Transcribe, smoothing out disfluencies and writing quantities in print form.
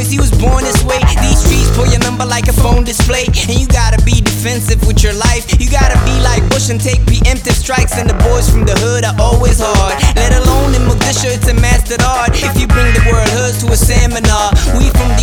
choice, he was born this way. These streets pull your number like a phone display, and you gotta be defensive with your life. You gotta be like Bush and take preemptive strikes, and the boys from the hood are always hard. Let alone in Mogadishu, it's a mastered art. If you bring the word hood to a seminar, we from the